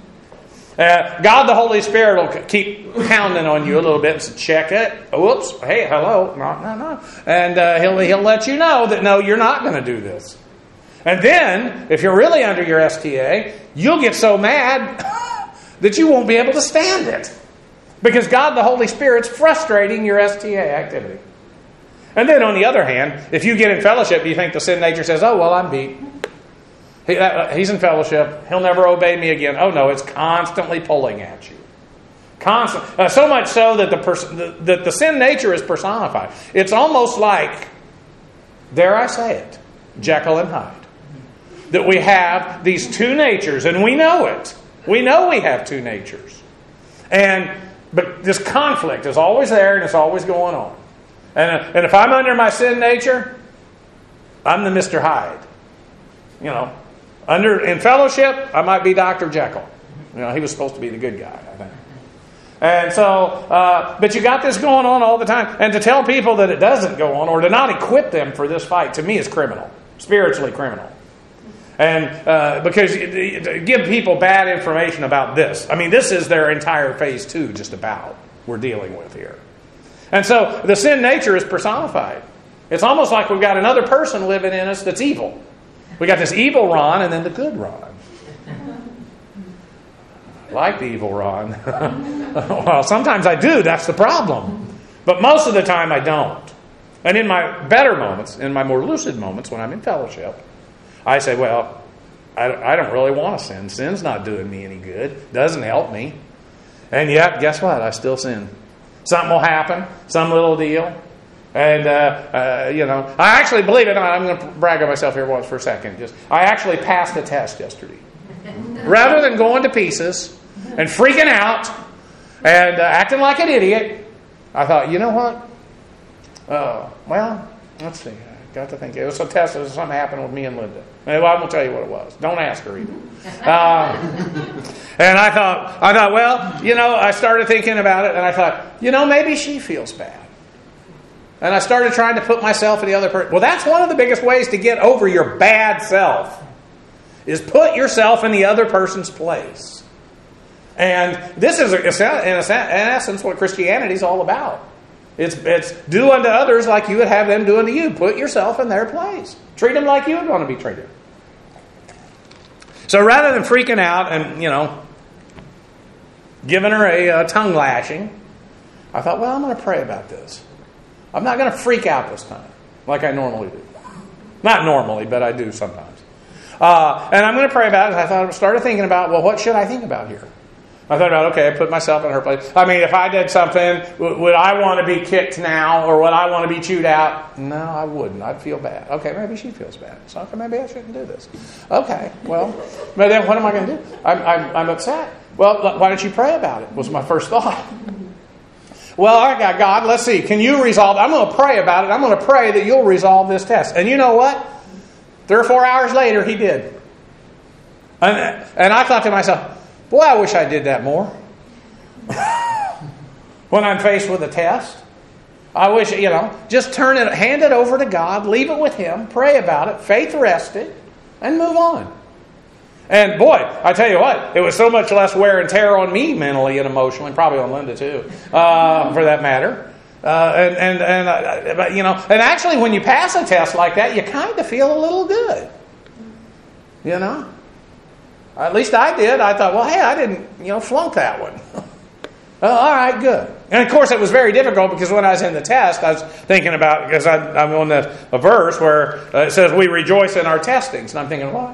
Uh, God the Holy Spirit will keep pounding on you a little bit and say, check it. Whoops. Hey, hello. No, no, no. And uh, he'll, he'll let you know that, no, you're not going to do this. And then, if you're really under your S T A, you'll get so mad that you won't be able to stand it. Because God the Holy Spirit's frustrating your S T A activity. And then on the other hand, if you get in fellowship, you think the sin nature says, oh, well, I'm beat. He, uh, he's in fellowship. He'll never obey me again. Oh, no, it's constantly pulling at you. Constant. Uh, so much so that the, pers- the, that the sin nature is personified. It's almost like, dare I say it, Jekyll and Hyde. That we have these two natures, and we know it. We know we have two natures. And but this conflict is always there, and it's always going on. And, uh, and if I'm under my sin nature, I'm the Mister Hyde. You know, under in fellowship, I might be Doctor Jekyll. You know, he was supposed to be the good guy, I think. And so, uh, but you got this going on all the time. And to tell people that it doesn't go on, or to not equip them for this fight, to me is criminal. Spiritually criminal. And uh, because to give people bad information about this. I mean, this is their entire phase two just about we're dealing with here. And so the sin nature is personified. It's almost like we've got another person living in us that's evil. We got this evil Ron and then the good Ron. I like the evil Ron. Well, sometimes I do. That's the problem. But most of the time I don't. And in my better moments, in my more lucid moments when I'm in fellowship, I say, well, I, I don't really want to sin. Sin's not doing me any good. Doesn't help me. And yet, guess what? I still sin. Something will happen. Some little deal. And, uh, uh, you know, I actually, believe it or not, I'm going to brag on myself here once for a second. Just, I actually passed the test yesterday. Rather than going to pieces and freaking out and uh, acting like an idiot, I thought, you know what? Uh, well, let's see. I got to think. It was a test. It was something happened with me and Linda. Well, I won't tell you what it was. Don't ask her either. Uh, and I thought, I thought, well, you know, I started thinking about it, and I thought, you know, maybe she feels bad. And I started trying to put myself in the other person. Well, that's one of the biggest ways to get over your bad self, is put yourself in the other person's place. And this is, in essence, what Christianity is all about. It's, it's do unto others like you would have them do unto you. Put yourself in their place. Treat them like you would want to be treated. So rather than freaking out and, you know, giving her a, a tongue lashing, I thought, well, I'm going to pray about this. I'm not going to freak out this time, like I normally do. Not normally, but I do sometimes. Uh, and I'm going to pray about it. I thought I started thinking about, well, what should I think about here? I thought about, okay, I put myself in her place. I mean, if I did something, would I want to be kicked now, or would I want to be chewed out? No, I wouldn't. I'd feel bad. Okay, maybe she feels bad. So okay, maybe I shouldn't do this. Okay, well, but then what am I going to do? I'm, I'm, I'm upset. Well, why don't you pray about it? Was my first thought. Well, all right, God, let's see. Can you resolve it? I'm going to pray about it. I'm going to pray that you'll resolve this test. And you know what? Three or four hours later, he did. And, and I thought to myself, boy, I wish I did that more. When I'm faced with a test. I wish, you know, just turn it, hand it over to God, leave it with Him, pray about it, faith rest it, and move on. And boy, I tell you what, it was so much less wear and tear on me mentally and emotionally, probably on Linda too, uh, for that matter. Uh, and and and uh, but, you know, and actually, when you pass a test like that, you kind of feel a little good. You know, at least I did. I thought, well, hey, I didn't, you know, flunk that one. Oh, all right, good. And of course, it was very difficult because when I was in the test, I was thinking about, because I, I'm on the, a verse where uh, it says we rejoice in our testings, and I'm thinking, what?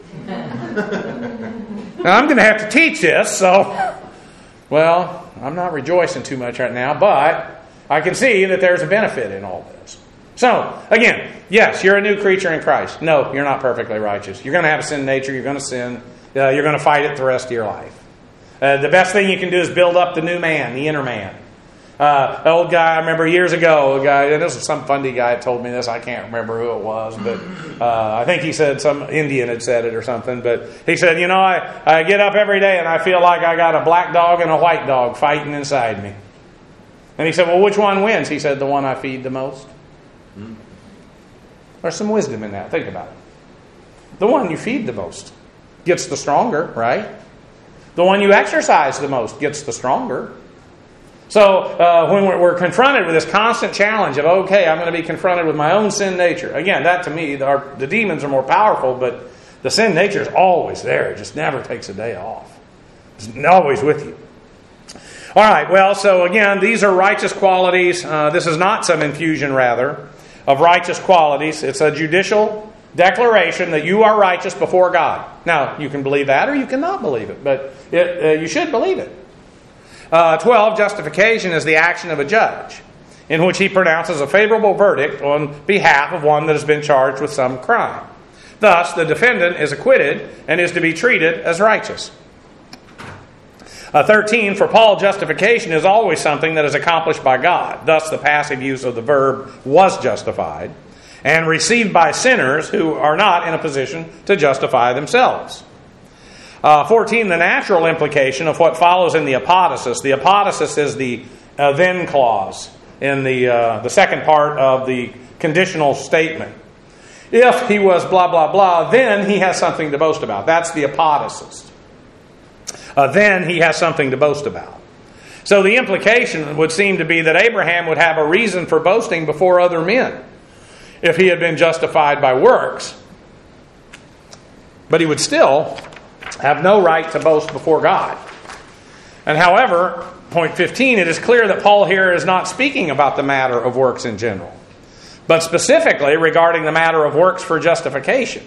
Now, I'm going to have to teach this, so, well, I'm not rejoicing too much right now, but I can see that there's a benefit in all this. So, again, yes, you're a new creature in Christ. No, you're not perfectly righteous. You're going to have a sin nature. You're going to sin. Uh, you're going to fight it the rest of your life. Uh, the best thing you can do is build up the new man, the inner man. Uh, an old guy, I remember years ago, a guy, and this was some fundy guy that told me this. I can't remember who it was, but uh, I think he said some Indian had said it or something. But he said, you know, I, I get up every day and I feel like I got a black dog and a white dog fighting inside me. And he said, well, which one wins? He said, the one I feed the most. Mm. There's some wisdom in that. Think about it. The one you feed the most gets the stronger, right? The one you exercise the most gets the stronger. So uh, when we're, we're confronted with this constant challenge of, okay, I'm going to be confronted with my own sin nature. Again, that to me, the, our, the demons are more powerful, but the sin nature is always there. It just never takes a day off. It's always with you. All right, well, so again, these are righteous qualities. Uh, this is not some infusion, rather, of righteous qualities. It's a judicial declaration that you are righteous before God. Now, you can believe that or you cannot believe it, but it, uh, you should believe it. Uh, twelve, justification is the action of a judge in which he pronounces a favorable verdict on behalf of one that has been charged with some crime. Thus, the defendant is acquitted and is to be treated as righteous. Uh, thirteen, for Paul, justification is always something that is accomplished by God. Thus, the passive use of the verb was justified and received by sinners who are not in a position to justify themselves. Uh, fourteen, the natural implication of what follows in the apodosis. The apodosis is the uh, then clause in the uh, the second part of the conditional statement. If he was blah, blah, blah, then he has something to boast about. That's the apodosis. Uh, then he has something to boast about. So the implication would seem to be that Abraham would have a reason for boasting before other men if he had been justified by works. But he would still have no right to boast before God. And however, point fifteen, it is clear that Paul here is not speaking about the matter of works in general, but specifically regarding the matter of works for justification.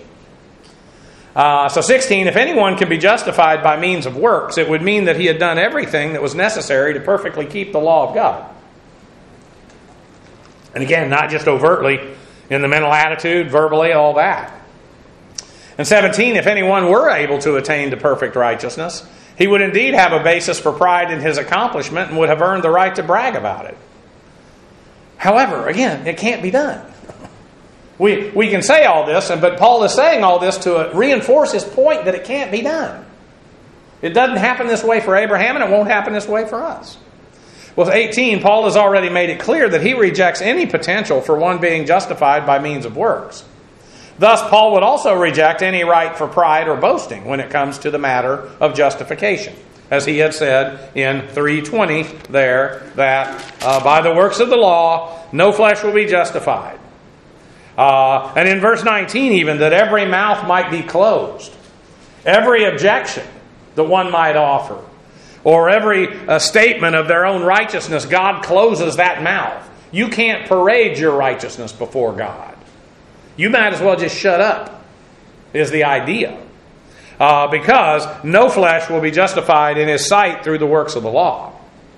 Uh, so sixteen, if anyone can be justified by means of works, it would mean that he had done everything that was necessary to perfectly keep the law of God. And again, not just overtly in the mental attitude, verbally, all that. And seventeen, if anyone were able to attain to perfect righteousness, he would indeed have a basis for pride in his accomplishment and would have earned the right to brag about it. However, again, it can't be done. We, we can say all this, but Paul is saying all this to reinforce his point that it can't be done. It doesn't happen this way for Abraham, and it won't happen this way for us. Well, eighteen, Paul has already made it clear that he rejects any potential for one being justified by means of works. Thus, Paul would also reject any right for pride or boasting when it comes to the matter of justification. As he had said in three twenty there, that uh, by the works of the law, no flesh will be justified. Uh, and in verse nineteen even, that every mouth might be closed. Every objection that one might offer, or every uh, statement of their own righteousness, God closes that mouth. You can't parade your righteousness before God. You might as well just shut up, is the idea. Uh, because no flesh will be justified in his sight through the works of the law.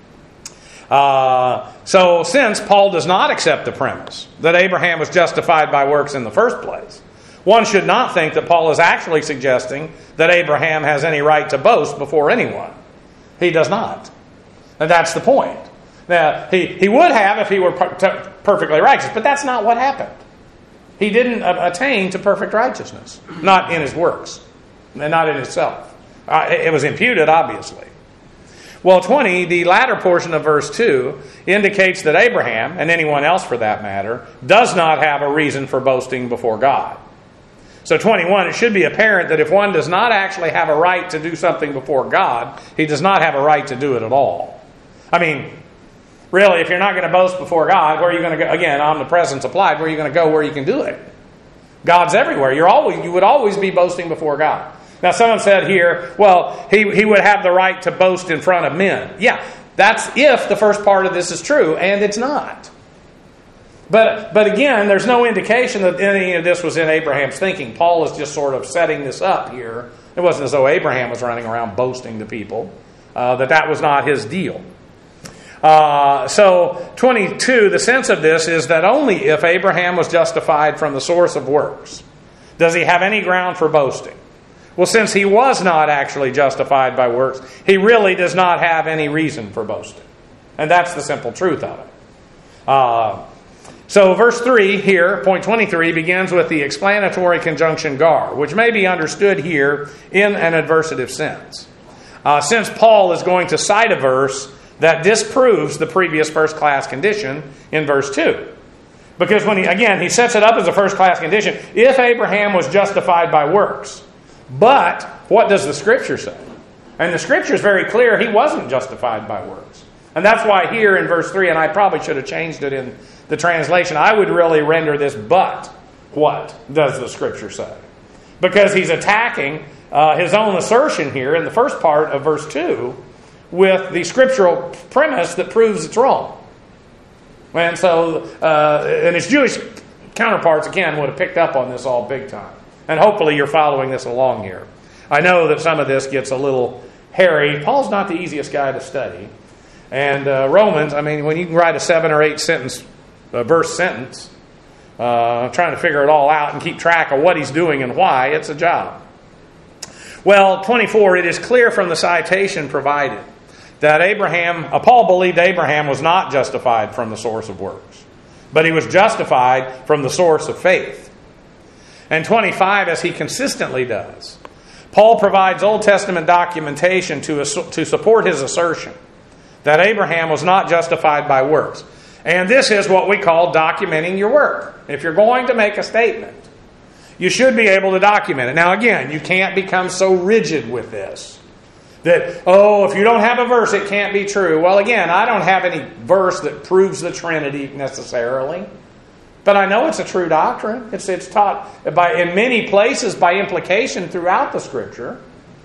Uh, so since Paul does not accept the premise that Abraham was justified by works in the first place, one should not think that Paul is actually suggesting that Abraham has any right to boast before anyone. He does not. And that's the point. Now, he, he would have if he were per- perfectly righteous, but that's not what happened. He didn't attain to perfect righteousness. Not in his works. And not in himself. Uh, it was imputed, obviously. Well, twenty, the latter portion of verse two, indicates that Abraham, and anyone else for that matter, does not have a reason for boasting before God. So twenty-one, it should be apparent that if one does not actually have a right to do something before God, he does not have a right to do it at all. I mean, really, if you're not going to boast before God, where are you going to go? Again, omnipresence applied. Where are you going to go where you can do it? God's everywhere. You're always, you would always be boasting before God. Now, someone said here, well, he, he would have the right to boast in front of men. Yeah, that's if the first part of this is true, and it's not. But, but again, there's no indication that any of this was in Abraham's thinking. Paul is just sort of setting this up here. It wasn't as though Abraham was running around boasting to people, uh, that that was not his deal. Uh, so, twenty-two, the sense of this is that only if Abraham was justified from the source of works does he have any ground for boasting. Well, since he was not actually justified by works, he really does not have any reason for boasting. And that's the simple truth of it. Uh, so, verse three here, point twenty-three, begins with the explanatory conjunction gar, which may be understood here in an adversative sense. Uh, since Paul is going to cite a verse that disproves the previous first-class condition in verse two. Because when he, again, he sets it up as a first-class condition, if Abraham was justified by works. But what does the Scripture say? And the Scripture is very clear, he wasn't justified by works. And that's why here in verse three, and I probably should have changed it in the translation, I would really render this, but what does the Scripture say? Because he's attacking uh, his own assertion here in the first part of verse two with the scriptural premise that proves it's wrong. And so, uh, and his Jewish counterparts, again, would have picked up on this all big time. And hopefully you're following this along here. I know that some of this gets a little hairy. Paul's not the easiest guy to study. And uh, Romans, I mean, when you can write a seven or eight sentence, uh, verse sentence, uh, trying to figure it all out and keep track of what he's doing and why, it's a job. Well, twenty-four, it is clear from the citation provided that Abraham, uh, Paul believed Abraham was not justified from the source of works, but he was justified from the source of faith. And twenty-five, as he consistently does, Paul provides Old Testament documentation to, to support his assertion that Abraham was not justified by works. And this is what we call documenting your work. If you're going to make a statement, you should be able to document it. Now again, you can't become so rigid with this that, oh, if you don't have a verse, it can't be true. Well, again, I don't have any verse that proves the Trinity necessarily. But I know it's a true doctrine. It's, it's taught by in many places by implication throughout the Scripture.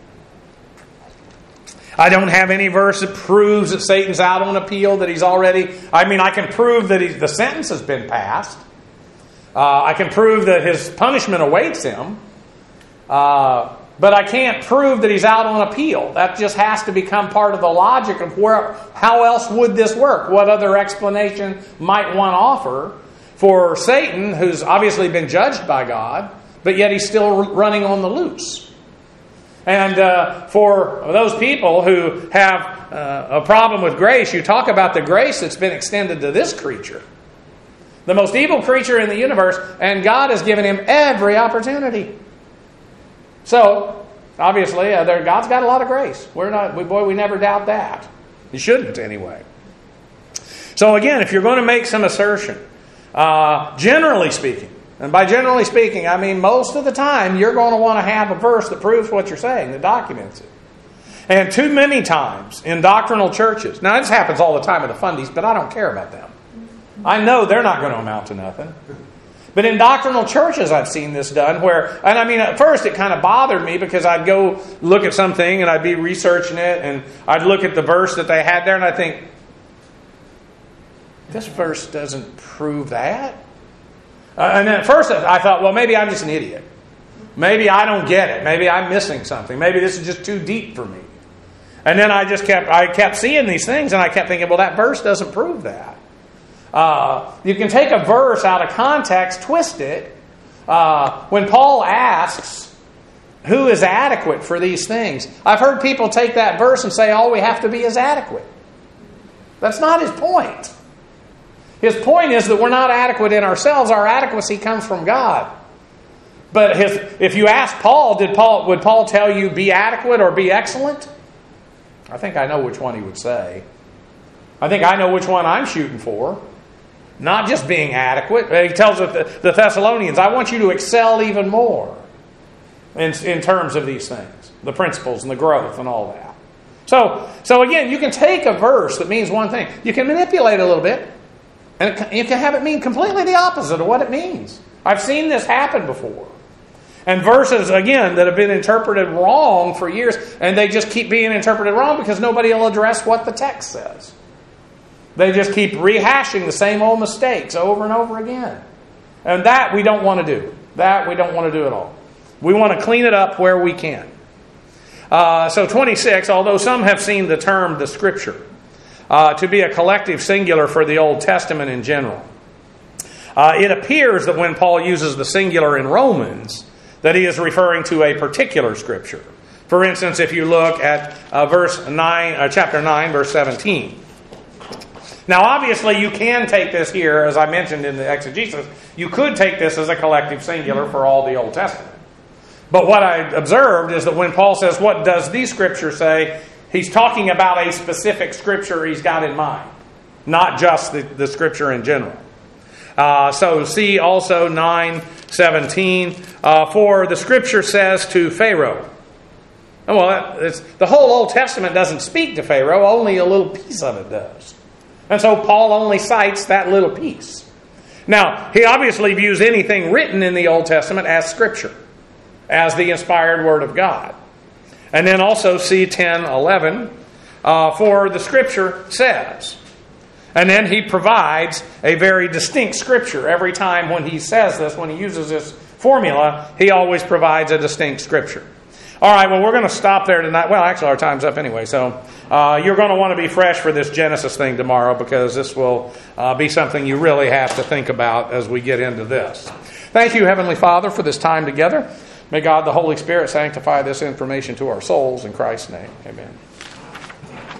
I don't have any verse that proves that Satan's out on appeal, that he's already... I mean, I can prove that he, the sentence has been passed. Uh, I can prove that his punishment awaits him. Uh, but I can't prove that he's out on appeal. That just has to become part of the logic of where, how else would this work? What other explanation might one offer for Satan, who's obviously been judged by God, but yet he's still running on the loose? And uh, for those people who have uh, a problem with grace, you talk about the grace that's been extended to this creature, the most evil creature in the universe, and God has given him every opportunity. So, obviously, uh, there, God's got a lot of grace. We're not, we, boy, we never doubt that. You shouldn't, anyway. So, again, if you're going to make some assertion, uh, generally speaking, and by generally speaking, I mean most of the time, you're going to want to have a verse that proves what you're saying, that documents it. And too many times in doctrinal churches, now this happens all the time with the fundies, but I don't care about them. I know they're not going to amount to nothing. But in doctrinal churches, I've seen this done where, and I mean, at first it kind of bothered me because I'd go look at something and I'd be researching it and I'd look at the verse that they had there and I'd think, this verse doesn't prove that. Uh, and then at first I thought, well, maybe I'm just an idiot. Maybe I don't get it. Maybe I'm missing something. Maybe this is just too deep for me. And then I just kept, I kept seeing these things and I kept thinking, well, that verse doesn't prove that. Uh, you can take a verse out of context, twist it. Uh, when Paul asks, who is adequate for these things? I've heard people take that verse and say, all we have to be is adequate. That's not his point. His point is that we're not adequate in ourselves. Our adequacy comes from God. But his, if you ask Paul, did Paul, would Paul tell you be adequate or be excellent? I think I know which one he would say. I think I know which one I'm shooting for. Not just being adequate. He tells the Thessalonians, I want you to excel even more in, in terms of these things. The principles and the growth and all that. So, so again, you can take a verse that means one thing. You can manipulate it a little bit. And it, you can have it mean completely the opposite of what it means. I've seen this happen before. And verses, again, that have been interpreted wrong for years. And they just keep being interpreted wrong because nobody will address what the text says. They just keep rehashing the same old mistakes over and over again. And that we don't want to do. That we don't want to do at all. We want to clean it up where we can. Uh, so twenty-six, although some have seen the term the Scripture uh, to be a collective singular for the Old Testament in general, uh, it appears that when Paul uses the singular in Romans, that he is referring to a particular Scripture. For instance, if you look at uh, verse nine, uh, chapter nine, verse seventeen. Now, obviously, you can take this here, as I mentioned in the exegesis, you could take this as a collective singular for all the Old Testament. But what I observed is that when Paul says, what does the Scripture say? He's talking about a specific Scripture he's got in mind, not just the, the Scripture in general. Uh, so see also nine seventeen, uh, for the Scripture says to Pharaoh. Well, it's, the whole Old Testament doesn't speak to Pharaoh, only a little piece of it does. And so Paul only cites that little piece. Now, he obviously views anything written in the Old Testament as Scripture, as the inspired Word of God. And then also see ten eleven, uh, for the Scripture says. And then he provides a very distinct Scripture. Every time when he says this, when he uses this formula, he always provides a distinct Scripture. All right, well, we're going to stop there tonight. Well, actually, our time's up anyway. So uh, you're going to want to be fresh for this Genesis thing tomorrow because this will uh, be something you really have to think about as we get into this. Thank you, Heavenly Father, for this time together. May God, the Holy Spirit, sanctify this information to our souls. In Christ's name, amen.